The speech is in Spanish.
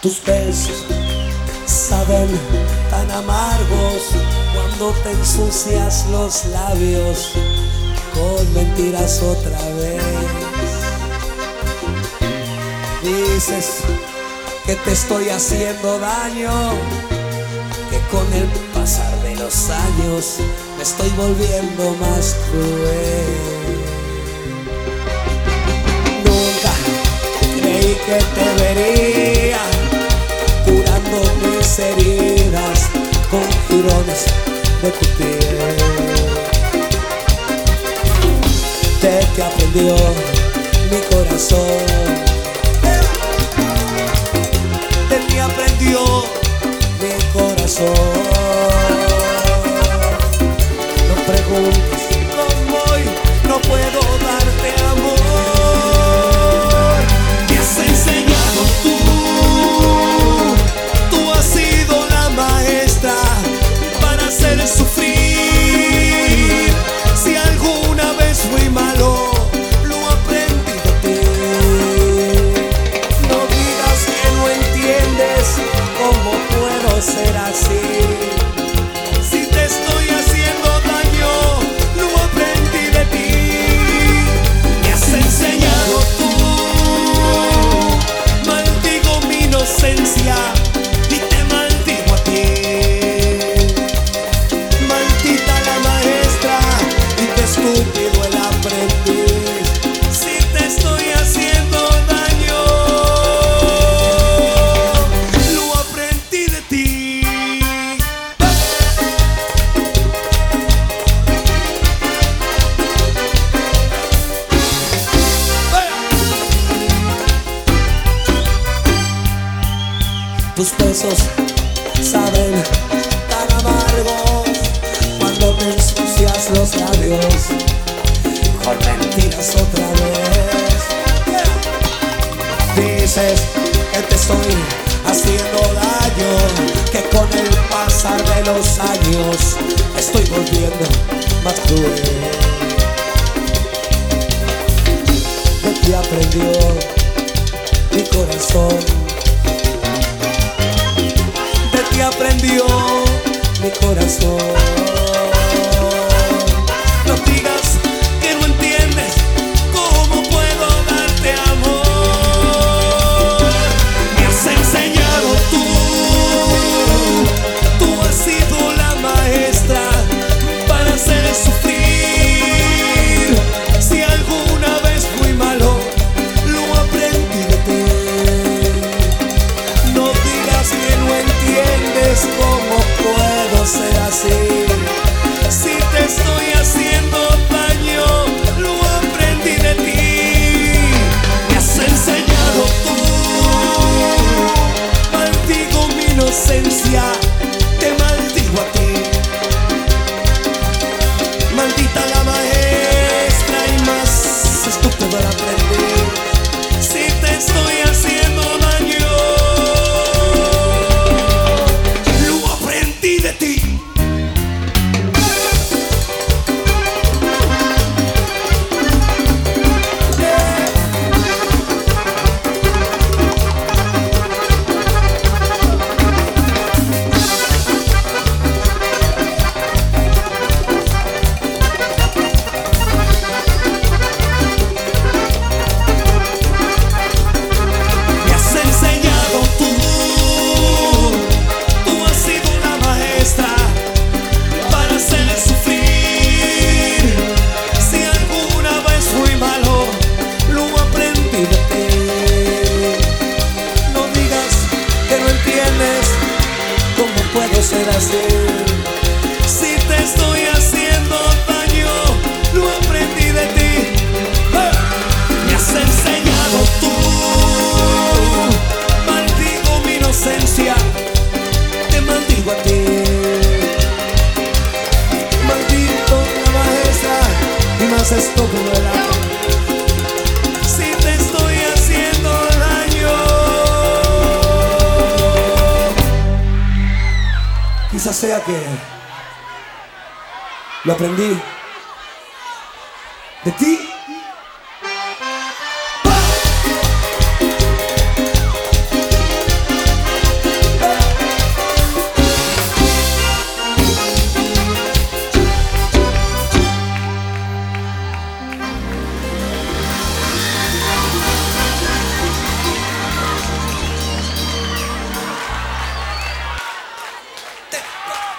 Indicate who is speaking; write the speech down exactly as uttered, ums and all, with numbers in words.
Speaker 1: Tus besos saben tan amargos cuando te ensucias los labios con mentiras otra vez. Dices que te estoy haciendo daño, que con el pasar de los años me estoy volviendo más cruel. Nunca creí que te vería curando mis heridas con jirones de tu piel. De que aprendió mi corazón, de que aprendió mi corazón. No preguntes cómo hoy no puedo darte amor. Me has enseñado tú, tú has sido la maestra para hacer sufrir. Si alguna vez fui malo, lo aprendí de ti. No digas que no entiendes cómo puedo ser así. Si te estoy haciendo daño, lo aprendí de ti. Me has enseñado tú, maldigo mi inocencia y te maldigo a ti. Maldita la maestra y te estúpido el aprendiz. Si te estoy haciendo daño, lo aprendí de ti. Tus besos saben tan amargos cuando te ensucias los labios con mentiras otra vez. Dices que te estoy haciendo daño, que con el pasar de los años estoy volviendo más cruel. De ti aprendió mi corazón, de ti aprendió mi corazón. No digas que no entiendes cómo puedo darte amor. Me has enseñado tú, tú has sido la maestra para hacer sufrir. Si alguna vez fui malo, lo aprendí de ti. No digas que no entiendes cómo puedo ser así. Si te estoy haciendo daño, lo aprendí de ti. Me has enseñado tú, maldigo mi inocencia, te maldigo a ti. Maldita la maestra y más estúpido el aprendiz. Si te estoy haciendo daño, lo aprendí de ti. Me has enseñado tú, tú has sido la maestra para hacer sufrir. Si alguna vez fui malo, lo aprendí de ti. No digas que no entiendes cómo puedo ser así. Si te estoy haciendo daño, lo aprendí de ti. ¡Ah! Me has enseñado tú, maldigo mi inocencia, te maldigo a ti. Maldito la maestra y más estúpido el amor. Si te estoy haciendo daño, quizás sea que lo aprendí de ti.